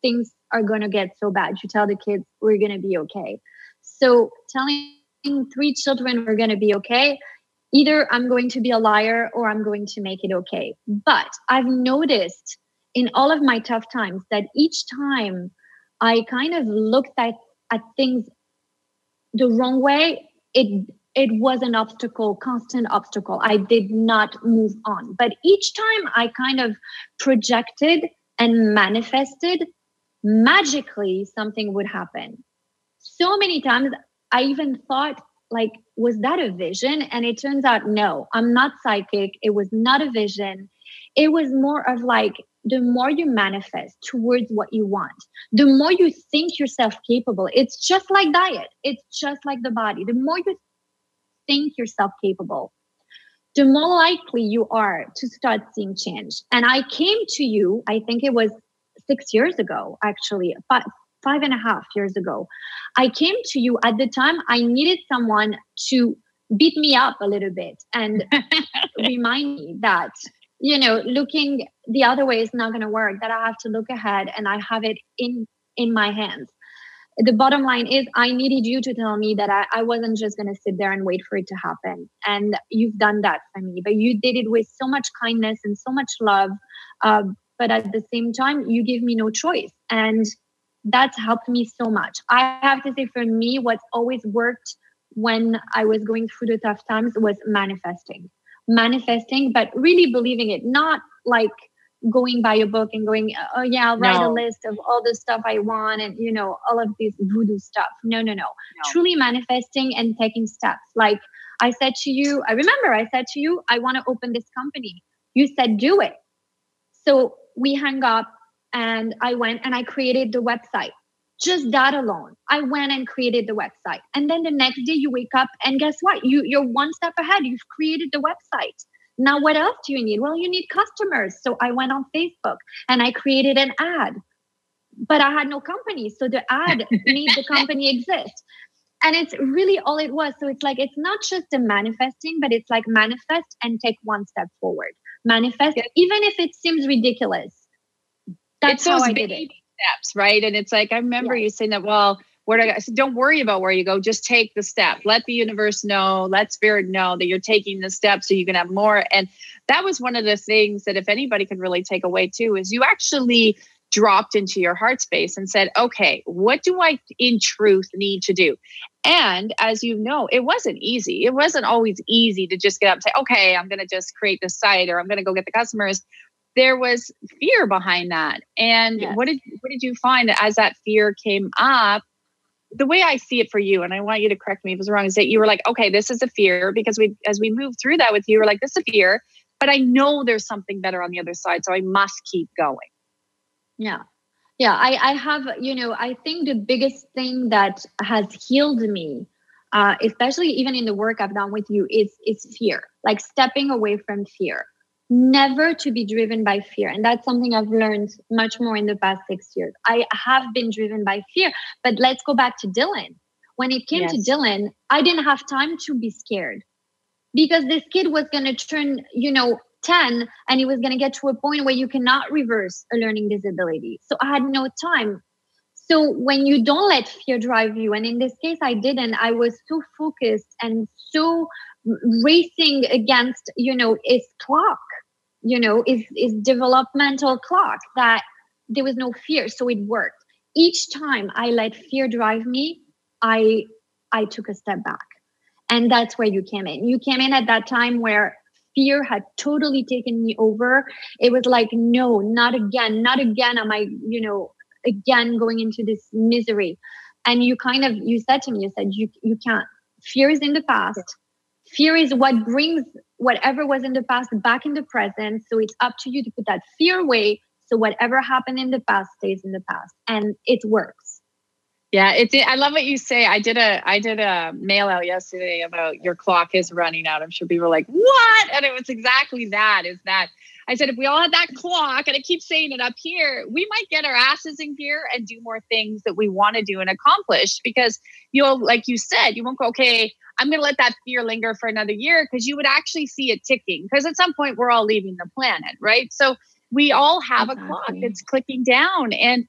things are going to get so bad. You tell the kids, we're going to be okay. So telling three children we're going to be okay, either I'm going to be a liar or I'm going to make it okay. But I've noticed in all of my tough times that each time I kind of looked at, at things the wrong way, it it was an obstacle, constant obstacle. I did not move on. But each time I kind of projected and manifested, magically something would happen. So many times I even thought, like, was that a vision? And it turns out, no, I'm not psychic. It was not a vision. It was more of like, the more you manifest towards what you want, the more you think yourself capable. It's just like diet. It's just like the body. The more you think yourself capable, the more likely you are to start seeing change. And I came to you, I think it was six years ago, actually, five, five and a half years ago. I came to you at the time I needed someone to beat me up a little bit and remind me that, you know, looking the other way is not going to work, that I have to look ahead and I have it in, in my hands. The bottom line is I needed you to tell me that I, I wasn't just going to sit there and wait for it to happen. And you've done that for me, but you did it with so much kindness and so much love. Uh, but at the same time, you give me no choice. And that's helped me so much. I have to say, for me, what's always worked when I was going through the tough times was manifesting. Manifesting, but really believing it, not like going by a book and going, oh yeah, I'll write no. a list of all the stuff I want and, you know, all of this voodoo stuff. No, no, no, no. Truly manifesting and taking steps. Like I said to you, I remember I said to you, I want to open this company. You said, do it. So we hung up and I went and I created the website. Just that alone. I went and created the website. And then the next day you wake up and guess what? You, you're one step ahead. You've created the website. Now, what else do you need? Well, you need customers. So I went on Facebook and I created an ad, but I had no company. So the ad made the company exist. And it's really all it was. So it's like, it's not just the manifesting, but it's like manifest and take one step forward. Manifest, yes. Even if it seems ridiculous. That's it's how those I did it. Steps, right? And it's like, I remember yeah. you saying that, well, where do I go? I said, don't worry about where you go. Just take the step. Let the universe know, let spirit know that you're taking the step so you can have more. And that was one of the things that if anybody could really take away too, is you actually dropped into your heart space and said, okay, what do I in truth need to do? And as you know, it wasn't easy. It wasn't always easy to just get up and say, okay, I'm going to just create this site or I'm going to go get the customers. There was fear behind that. And yes. what did what did you find as that fear came up? The way I see it for you, and I want you to correct me if it's wrong, is that you were like, okay, this is a fear, because we, as we moved through that with you, we're like, this is a fear, but I know there's something better on the other side, so I must keep going. Yeah. Yeah. I, I have, you know, I think the biggest thing that has healed me, uh, especially even in the work I've done with you, is, is fear, like stepping away from fear. Never to be driven by fear. And that's something I've learned much more in the past six years. I have been driven by fear, but let's go back to Dylan. When it came yes. to Dylan, I didn't have time to be scared because this kid was going to turn, you know, ten and he was going to get to a point where you cannot reverse a learning disability. So I had no time. So when you don't let fear drive you, and in this case, I didn't, I was so focused and so racing against, you know, his clock, you know, his, his developmental clock, that there was no fear. So it worked. Each time I let fear drive me, I, I took a step back. And that's where you came in. You came in at that time where fear had totally taken me over. It was like, no, not again, not again. Am I, you know, again going into this misery? And you kind of, you said to me, you said, you, you can't. Fear is in the past. Fear is what brings whatever was in the past back in the present. So it's up to you to put that fear away. So whatever happened in the past stays in the past, and it works. Yeah, it's. I love what you say. I did a I did a mail out yesterday about your clock is running out. I'm sure people were like, what? And it was exactly that. Is that I said, if we all had that clock, and I keep saying it up here, we might get our asses in gear and do more things that we want to do and accomplish. Because you'll, like you said, you won't go, okay, I'm going to let that fear linger for another year, because you would actually see it ticking. Because at some point we're all leaving the planet, right? So we all have exactly. a clock that's clicking down. And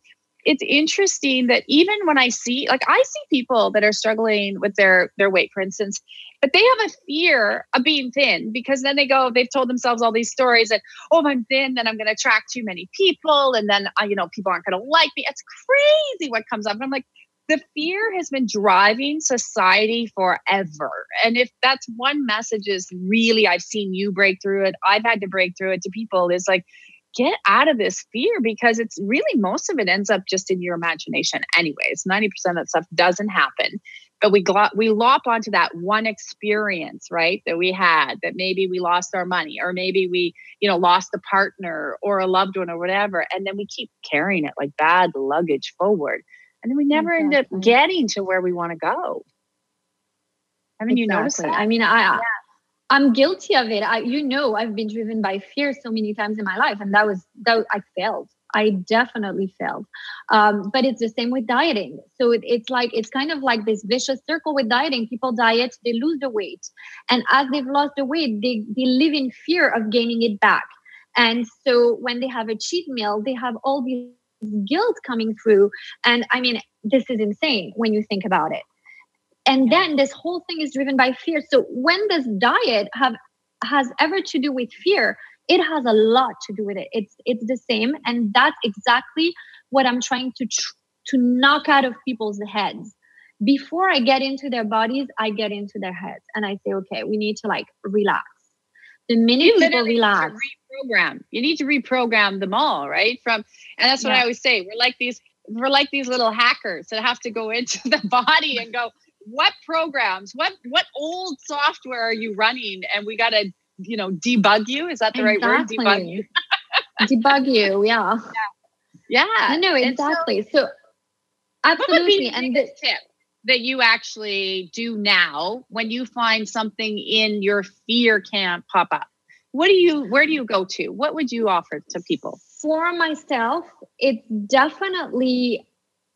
it's interesting that even when I see, like I see people that are struggling with their, their weight, for instance, but they have a fear of being thin because then they go, they've told themselves all these stories that, oh, if I'm thin, then I'm going to attract too many people. And then, uh, you know, people aren't going to like me. It's crazy what comes up. And I'm like, the fear has been driving society forever. And if that's one message is really, I've seen you break through it, I've had to break through it to people, is like, get out of this fear, because it's really, most of it ends up just in your imagination anyways. ninety percent of that stuff doesn't happen. But we got, we lop onto that one experience, right, that we had, that maybe we lost our money, or maybe we, you know, lost a partner or a loved one or whatever. And then we keep carrying it like bad luggage forward. And then we never exactly. end up getting to where we want to go. Haven't exactly. you noticed that? I mean, I, yeah. I'm guilty of it. I, you know, I've been driven by fear so many times in my life, and that was, that I failed. I definitely failed. Um, but it's the same with dieting. So it, it's like, it's kind of like this vicious circle with dieting. People diet, they lose the weight. And as they've lost the weight, they, they live in fear of gaining it back. And so when they have a cheat meal, they have all these guilt coming through. And I mean, this is insane when you think about it. And then this whole thing is driven by fear. So when does diet have has ever to do with fear? It has a lot to do with it. It's it's the same. And that's exactly what I'm trying to tr- to knock out of people's heads. Before I get into their bodies, I get into their heads. And I say, okay, we need to like relax. The minute you people relax. Need to reprogram. You need to reprogram them all, right? From and that's what yeah. I always say. We're like these, we're like these little hackers that have to go into the body and go, what programs, what what old software are you running? And we gotta, you know, debug you. Is that the exactly. right word? Debug you. Debug you, yeah. Yeah. yeah. No, exactly. So, so absolutely. What would be the and the tip that you actually do now when you find something in your fear camp pop up? What do you, where do you go to? What would you offer to people? For myself, it's definitely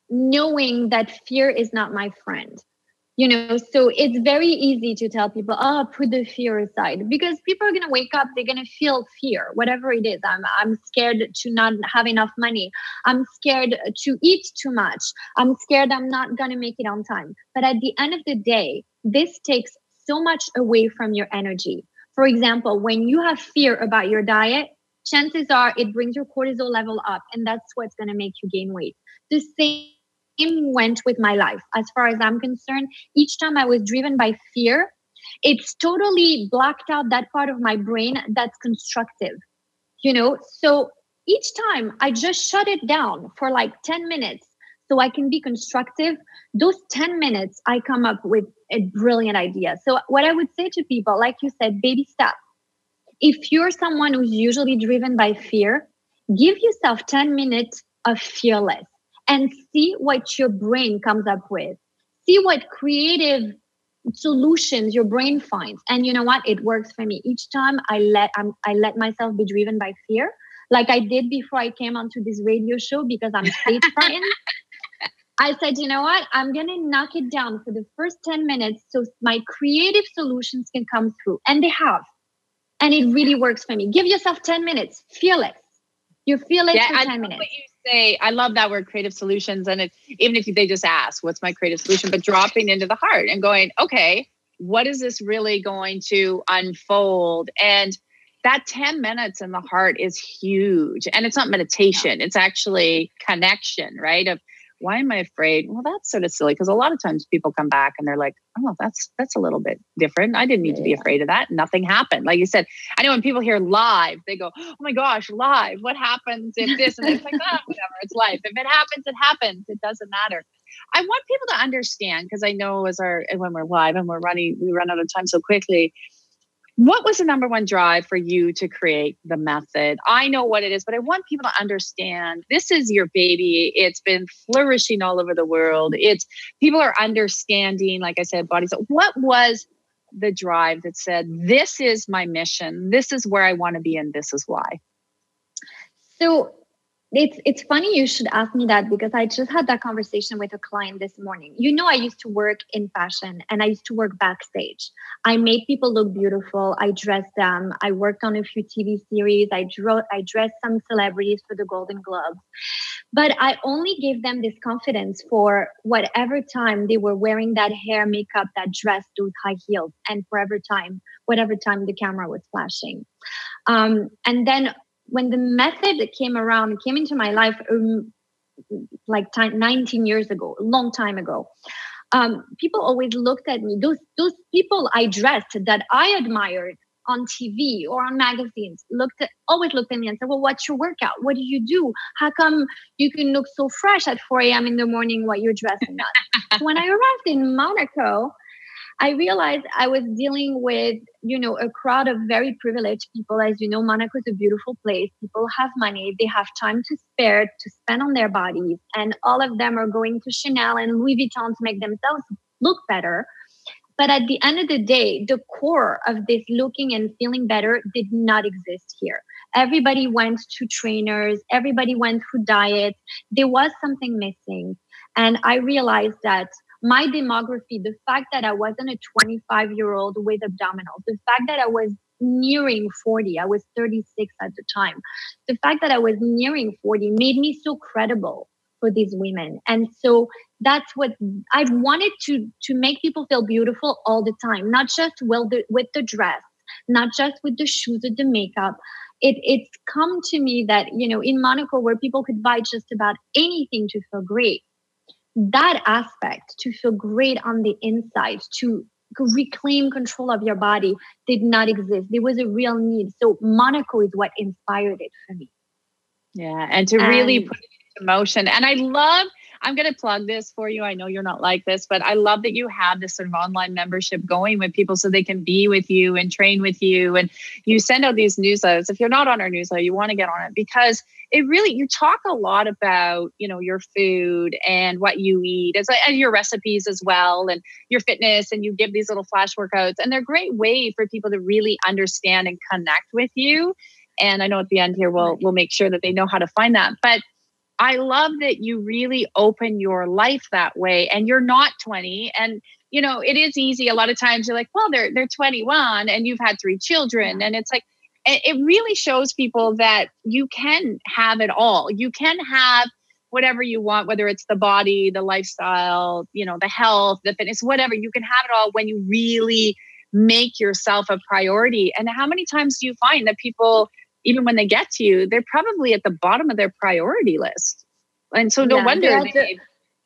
knowing that fear is not my friend. You know, so it's very easy to tell people, oh, put the fear aside, because people are going to wake up, they're going to feel fear, whatever it is. I'm I'm scared to not have enough money. I'm scared to eat too much. I'm scared I'm not going to make it on time. But at the end of the day, this takes so much away from your energy. For example, when you have fear about your diet, chances are it brings your cortisol level up, and that's what's going to make you gain weight. The same went with my life. As far as I'm concerned, each time I was driven by fear, it's totally blocked out that part of my brain that's constructive, you know? So each time I just shut it down for like ten minutes so I can be constructive. Those ten minutes, I come up with a brilliant idea. So what I would say to people, like you said, baby steps. If you're someone who's usually driven by fear, give yourself ten minutes of fearless. And see what your brain comes up with. See what creative solutions your brain finds. And you know what? It works for me. Each time I let I'm, I let myself be driven by fear, like I did before I came onto this radio show because I'm stage frightened. I said, you know what? I'm going to knock it down for the first ten minutes so my creative solutions can come through. And they have. And it really works for me. Give yourself ten minutes. Fearless. You feel it yeah, for ten minutes. Say, I love that word, creative solutions. And it, even if they just ask, what's my creative solution? But dropping into the heart and going, okay, what is this really going to unfold? And that ten minutes in the heart is huge. And it's not meditation. It's actually connection, right? Of why am I afraid? Well, that's sort of silly because a lot of times people come back and they're like, oh, that's that's a little bit different. I didn't need to be afraid of that. Nothing happened. Like you said, I know when people hear live, they go, oh my gosh, live. What happens if this? And it's like, oh, whatever, it's life. If it happens, it happens. It doesn't matter. I want people to understand, because I know as our when we're live and we're running, we run out of time so quickly. What was the number one drive for you to create the method? I know what it is, but I want people to understand this is your baby. It's been flourishing all over the world. It's people are understanding, like I said, bodies. What was the drive that said, this is my mission. This is where I want to be. And this is why. So It's it's funny you should ask me that, because I just had that conversation with a client this morning. You know, I used to work in fashion and I used to work backstage. I made people look beautiful. I dressed them. I worked on a few T V series. I drew, I dressed some celebrities for the Golden Globes. But I only gave them this confidence for whatever time they were wearing that hair, makeup, that dress, those high heels, and forever time, whatever time the camera was flashing. Um, and then when the method came around, came into my life um, like time, nineteen years ago, a long time ago, um, people always looked at me. Those those people I dressed that I admired on T V or on magazines looked at, always looked at me and said, well, what's your workout? What do you do? How come you can look so fresh at four a.m. in the morning while you're dressing up? So when I arrived in Monaco, I realized I was dealing with, you know, a crowd of very privileged people. As you know, Monaco is a beautiful place. People have money. They have time to spare to spend on their bodies. And all of them are going to Chanel and Louis Vuitton to make themselves look better. But at the end of the day, the core of this looking and feeling better did not exist here. Everybody went to trainers. Everybody went through diets. There was something missing. And I realized that my demography, the fact that I wasn't a twenty-five-year-old with abdominals, the fact that I was nearing forty, I was thirty-six at the time, the fact that I was nearing forty made me so credible for these women. And so that's what I wanted to, to make people feel beautiful all the time, not just with the, with the dress, not just with the shoes or the makeup. It, it's come to me that, you know, in Monaco, where people could buy just about anything to feel great, that aspect, to feel great on the inside, to reclaim control of your body, did not exist. There was a real need. So Monaco is what inspired it for me. Yeah. And to and, really put it into motion. And I love, I'm going to plug this for you. I know you're not like this, but I love that you have this sort of online membership going with people so they can be with you and train with you. And you send out these newsletters. If you're not on our newsletter, you want to get on it, because it really, you talk a lot about, you know, your food and what you eat, as and your recipes as well, and your fitness, and you give these little flash workouts, and they're a great way for people to really understand and connect with you. And I know at the end here, we'll, we'll make sure that they know how to find that. But I love that you really open your life that way, and you're not twenty. And, you know, it is easy. A lot of times you're like, well, they're, they're twenty-one and you've had three children. And it's like, it really shows people that you can have it all. You can have whatever you want, whether it's the body, the lifestyle, you know, the health, the fitness, whatever. You can have it all when you really make yourself a priority. And how many times do you find that people, even when they get to you, they're probably at the bottom of their priority list? And so no yeah, wonder they, they,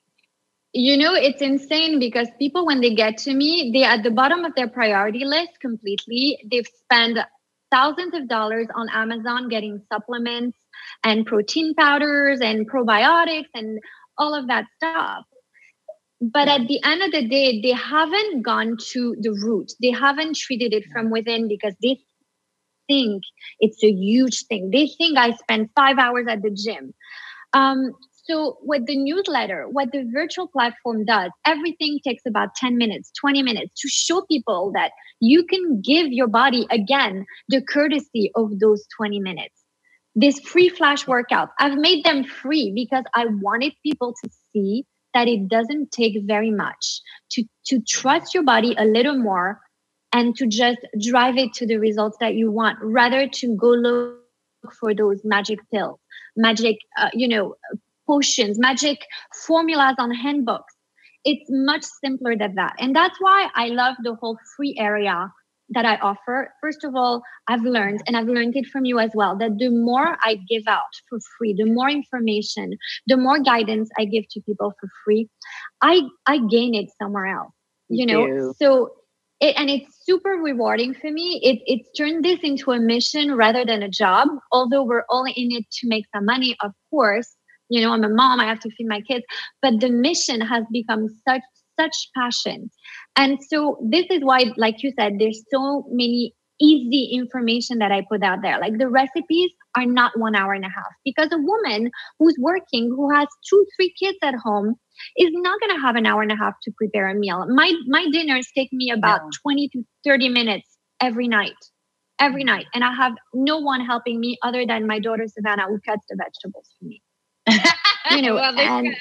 you know, it's insane, because people, when they get to me, they're at the bottom of their priority list completely. They've spent thousands of dollars on Amazon getting supplements and protein powders and probiotics and all of that stuff. But at the end of the day, they haven't gone to the root. They haven't treated it from within, because they think it's a huge thing. They think I spend five hours at the gym. Um, so what the newsletter, what the virtual platform does, everything takes about ten minutes, twenty minutes to show people that you can give your body, again, the courtesy of those twenty minutes. This free flash workout, I've made them free because I wanted people to see that it doesn't take very much to, to trust your body a little more and to just drive it to the results that you want, rather to go look for those magic pills, magic, uh, you know, potions, magic formulas on handbooks. It's much simpler than that. And that's why I love the whole free area that I offer. First of all, I've learned, and I've learned it from you as well, that the more I give out for free, the more information, the more guidance I give to people for free, I, I gain it somewhere else, you know? You. So, it, and it's super rewarding for me. It, it's turned this into a mission rather than a job, although we're all in it to make some money, of course. You know, I'm a mom, I have to feed my kids, but the mission has become such, such passion. And so this is why, like you said, there's so many easy information that I put out there. Like the recipes are not one hour and a half, because a woman who's working, who has two, three kids at home, is not going to have an hour and a half to prepare a meal. My, my dinners take me about no. twenty to thirty minutes every night. every night. And I have no one helping me other than my daughter, Savannah, who cuts the vegetables for me. You know, well, and,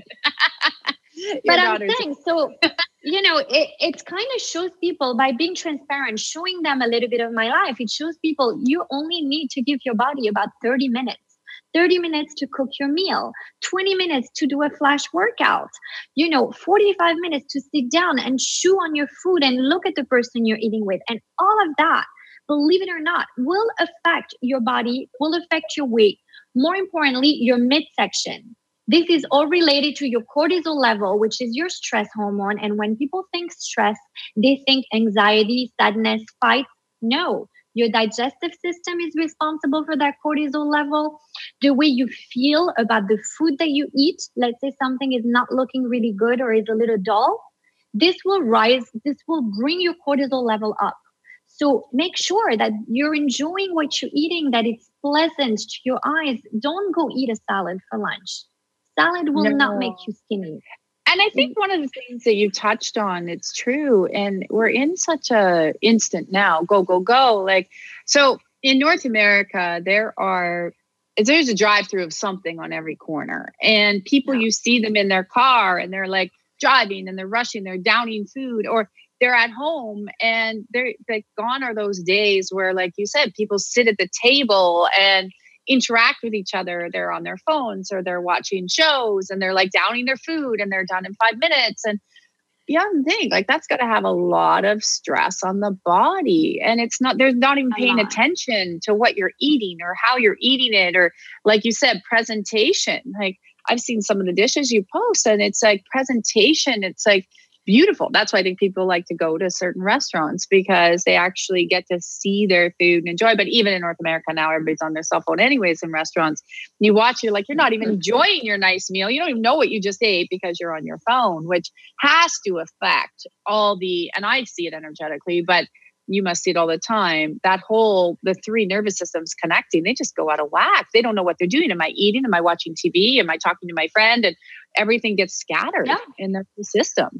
but I'm saying, so, you know, it, it kind of shows people by being transparent, showing them a little bit of my life. It shows people you only need to give your body about thirty minutes. thirty minutes to cook your meal, twenty minutes to do a flash workout, you know, forty-five minutes to sit down and chew on your food and look at the person you're eating with. And all of that, believe it or not, will affect your body, will affect your weight. More importantly, your midsection. This is all related to your cortisol level, which is your stress hormone. And when people think stress, they think anxiety, sadness, fight. No. Your digestive system is responsible for that cortisol level. The way you feel about the food that you eat, let's say something is not looking really good or is a little dull, this will rise, this will bring your cortisol level up. So make sure that you're enjoying what you're eating, that it's pleasant to your eyes. Don't go eat a salad for lunch. Salad will no. not make you skinny. And I think one of the things that you touched on, it's true. And we're in such a instant now, go, go, go. Like, so in North America, there are, there's a drive-through of something on every corner. And people, yeah. you see them in their car and they're like driving and they're rushing, they're downing food, or they're at home and they're like, gone are those days where, like you said, people sit at the table and interact with each other. They're on their phones or they're watching shows and they're like downing their food and they're done in five minutes. And beyond thing, like that's got to have a lot of stress on the body. And it's not, they're not even paying attention to what you're eating or how you're eating it. Or like you said, presentation. Like I've seen some of the dishes you post and it's like presentation. It's like beautiful. That's why I think people like to go to certain restaurants, because they actually get to see their food and enjoy. But even in North America now, everybody's on their cell phone anyways in restaurants. You watch, you're like, you're not even enjoying your nice meal. You don't even know what you just ate because you're on your phone, which has to affect all the, and I see it energetically, but you must see it all the time. That whole, the three nervous systems connecting, they just go out of whack. They don't know what they're doing. Am I eating? Am I watching T V? Am I talking to my friend? And everything gets scattered yeah. in the system.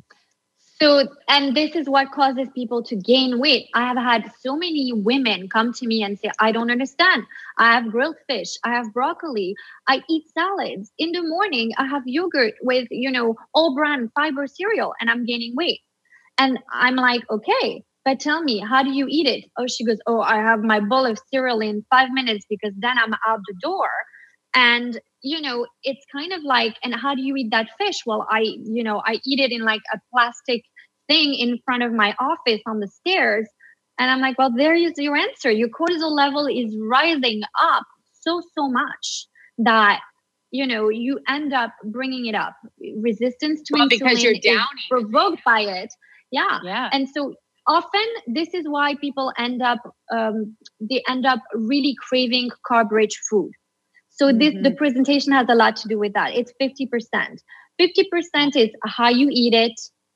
So, and this is what causes people to gain weight. I have had so many women come to me and say, I don't understand. I have grilled fish. I have broccoli. I eat salads. In the morning, I have yogurt with, you know, all brand fiber cereal and I'm gaining weight. And I'm like, okay, but tell me, how do you eat it? Oh, she goes, oh, I have my bowl of cereal in five minutes because then I'm out the door. And, you know, it's kind of like, and how do you eat that fish? Well, I, you know, I eat it in like a plastic thing in front of my office on the stairs. And I'm like, well, there is your answer. Your cortisol level is rising up so, so much that, you know, you end up bringing it up. Resistance to well, insulin because you're downing. Is provoked by it. Yeah. Yeah. And so often this is why people end up, um, they end up really craving carb-rich food. So this, mm-hmm. the presentation has a lot to do with that. It's fifty percent. fifty percent is how you eat it.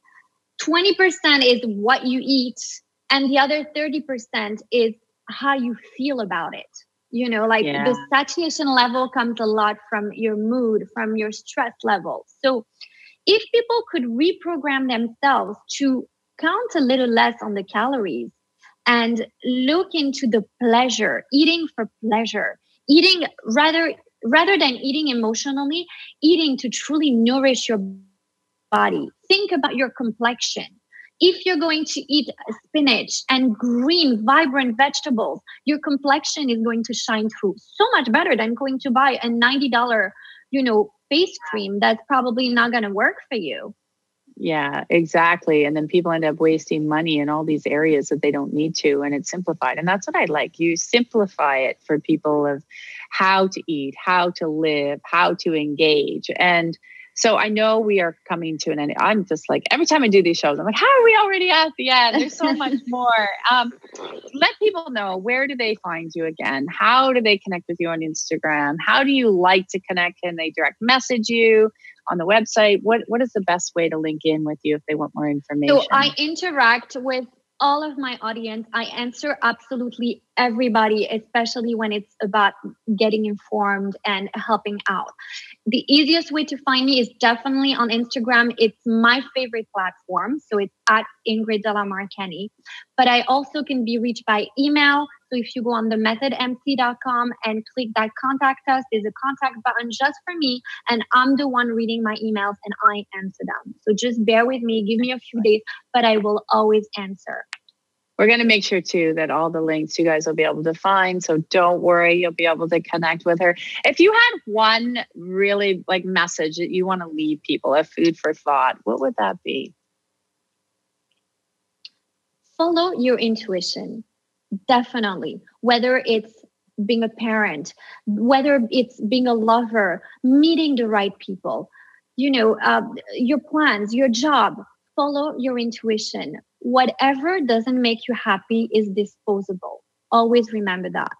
twenty percent is what you eat. And the other thirty percent is how you feel about it. You know, like yeah. the satiation level comes a lot from your mood, from your stress level. So if people could reprogram themselves to count a little less on the calories and look into the pleasure, eating for pleasure, eating rather rather than eating emotionally, eating to truly nourish your body. Think about your complexion. If you're going to eat spinach and green, vibrant vegetables, your complexion is going to shine through so much better than going to buy a ninety dollars, you know, face cream that's probably not going to work for you. Yeah, exactly. And then people end up wasting money in all these areas that they don't need to. And it's simplified. And that's what I like. You simplify it for people of how to eat, how to live, how to engage. And so I know we are coming to an end. I'm just like, every time I do these shows, I'm like, how are we already at the end? There's so much more. Um, let people know, where do they find you again? How do they connect with you on Instagram? How do you like to connect? Can they direct message you on the website? What What is the best way to link in with you if they want more information? So I interact with all of my audience. I answer absolutely everybody, especially when it's about getting informed and helping out. The easiest way to find me is definitely on Instagram. It's my favorite platform. So it's at Ingrid De La Marcani. But I also can be reached by email, So if you go on the method m c dot com and click that contact us, there's a contact button just for me, and I'm the one reading my emails and I answer them. So just bear with me, give me a few days, but I will always answer. We're going to make sure too that all the links you guys will be able to find. So don't worry, you'll be able to connect with her. If you had one really like message that you want to leave people, a food for thought, what would that be? Follow your intuition. Definitely. Whether it's being a parent, whether it's being a lover, meeting the right people, you know, uh, your plans, your job, follow your intuition. Whatever doesn't make you happy is disposable. Always remember that.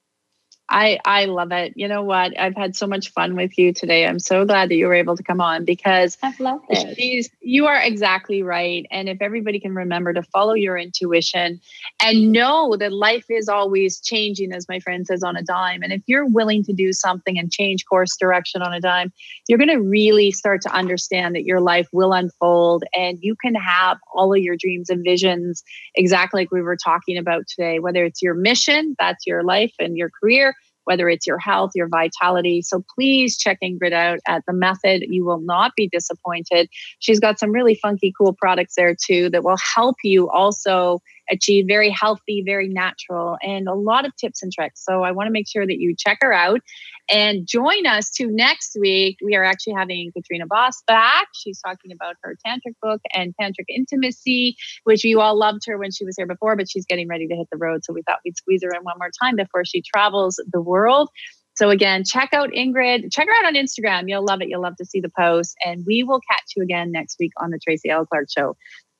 I, I love it. You know what? I've had so much fun with you today. I'm so glad that you were able to come on because I've loved it. She's, you are exactly right. And if everybody can remember to follow your intuition and know that life is always changing, as my friend says, on a dime. And if you're willing to do something and change course direction on a dime, you're going to really start to understand that your life will unfold and you can have all of your dreams and visions exactly like we were talking about today, whether it's your mission, that's your life and your career, whether it's your health, your vitality. So please check Ingrid out at The Method. You will not be disappointed. She's got some really funky, cool products there too that will help you also achieve very healthy, very natural, and a lot of tips and tricks. So I want to make sure that you check her out and join us too next week. We are actually having Katrina Boss back. She's talking about her tantric book and tantric intimacy, which you all loved her when she was here before, but she's getting ready to hit the road. So we thought we'd squeeze her in one more time before she travels the world. So again, check out Ingrid. Check her out on Instagram. You'll love it. You'll love to see the posts. And we will catch you again next week on the Tracy L. Clark Show.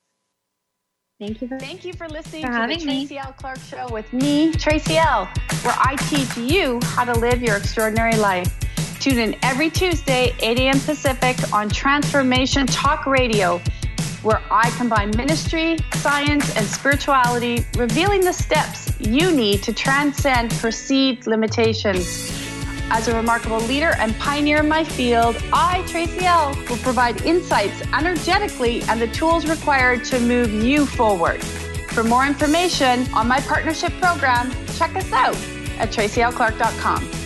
Thank you for, Thank you for listening for to having the me. Tracy L. Clark Show with me, Tracy L., where I teach you how to live your extraordinary life. Tune in every Tuesday, eight a.m. Pacific on Transformation Talk Radio, where I combine ministry, science, and spirituality, revealing the steps you need to transcend perceived limitations. As a remarkable leader and pioneer in my field, I, Tracy L., will provide insights energetically and the tools required to move you forward. For more information on my partnership program, check us out at tracy l clark dot com.